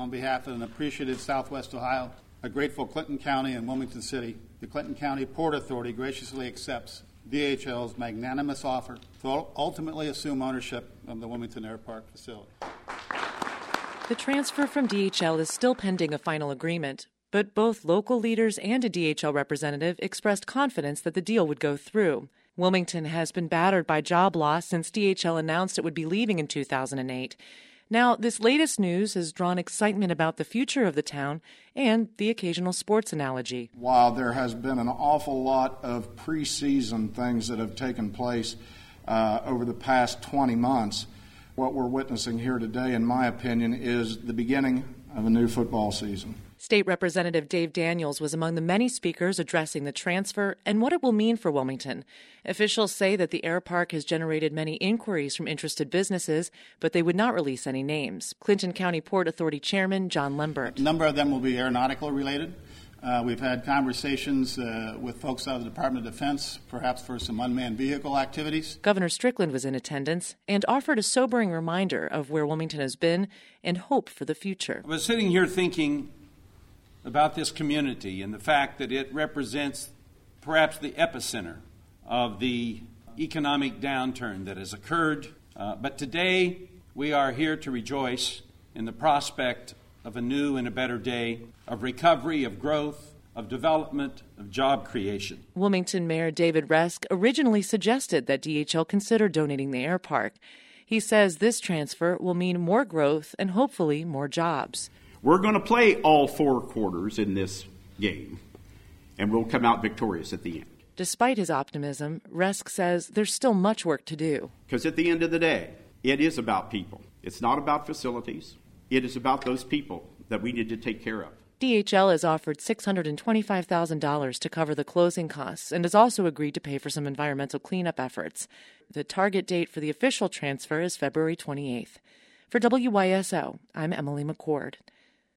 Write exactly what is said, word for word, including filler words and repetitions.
on behalf of an appreciative Southwest Ohio, a grateful Clinton County and Wilmington City, the Clinton County Port Authority graciously accepts D H L's magnanimous offer to ultimately assume ownership of the Wilmington Air Park facility. The transfer from D H L is still pending a final agreement, but both local leaders and a D H L representative expressed confidence that the deal would go through. Wilmington has been battered by job loss since D H L announced it would be leaving in two thousand eight. Now, this latest news has drawn excitement about the future of the town and the occasional sports analogy. While there has been an awful lot of preseason things that have taken place uh, over the past twenty months, what we're witnessing here today, in my opinion, is the beginning of a new football season. State Representative Dave Daniels was among the many speakers addressing the transfer and what it will mean for Wilmington. Officials say that the air park has generated many inquiries from interested businesses, but they would not release any names. Clinton County Port Authority Chairman John Lembert. A number of them will be aeronautical related. Uh, we've had conversations uh, with folks out of the Department of Defense, perhaps for some unmanned vehicle activities. Governor Strickland was in attendance and offered a sobering reminder of where Wilmington has been and hope for the future. I was sitting here thinking about this community and the fact that it represents perhaps the epicenter of the economic downturn that has occurred. Uh, but today we are here to rejoice in the prospect of a new and a better day, of recovery, of growth, of development, of job creation. Wilmington Mayor David Resk originally suggested that D H L consider donating the air park. He says this transfer will mean more growth and hopefully more jobs. We're going to play all four quarters in this game, and we'll come out victorious at the end. Despite his optimism, Resk says there's still much work to do. Because at the end of the day, it is about people. It's not about facilities. It is about those people that we need to take care of. D H L has offered six hundred twenty-five thousand dollars to cover the closing costs and has also agreed to pay for some environmental cleanup efforts. The target date for the official transfer is February twenty-eighth. For W Y S O, I'm Emily McCord.